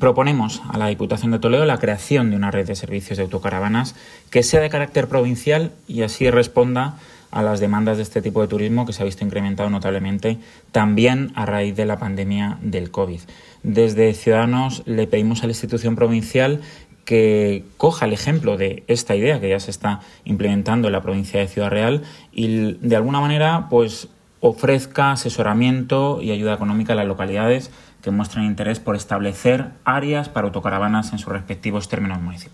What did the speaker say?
Proponemos a la Diputación de Toledo la creación de una red de servicios de autocaravanas que sea de carácter provincial y así responda a las demandas de este tipo de turismo que se ha visto incrementado notablemente también a raíz de la pandemia del COVID. Desde Ciudadanos le pedimos a la institución provincial que coja el ejemplo de esta idea que ya se está implementando en la provincia de Ciudad Real y de alguna manera pues ofrezca asesoramiento y ayuda económica a las localidades que muestren interés por establecer áreas para autocaravanas en sus respectivos términos municipales.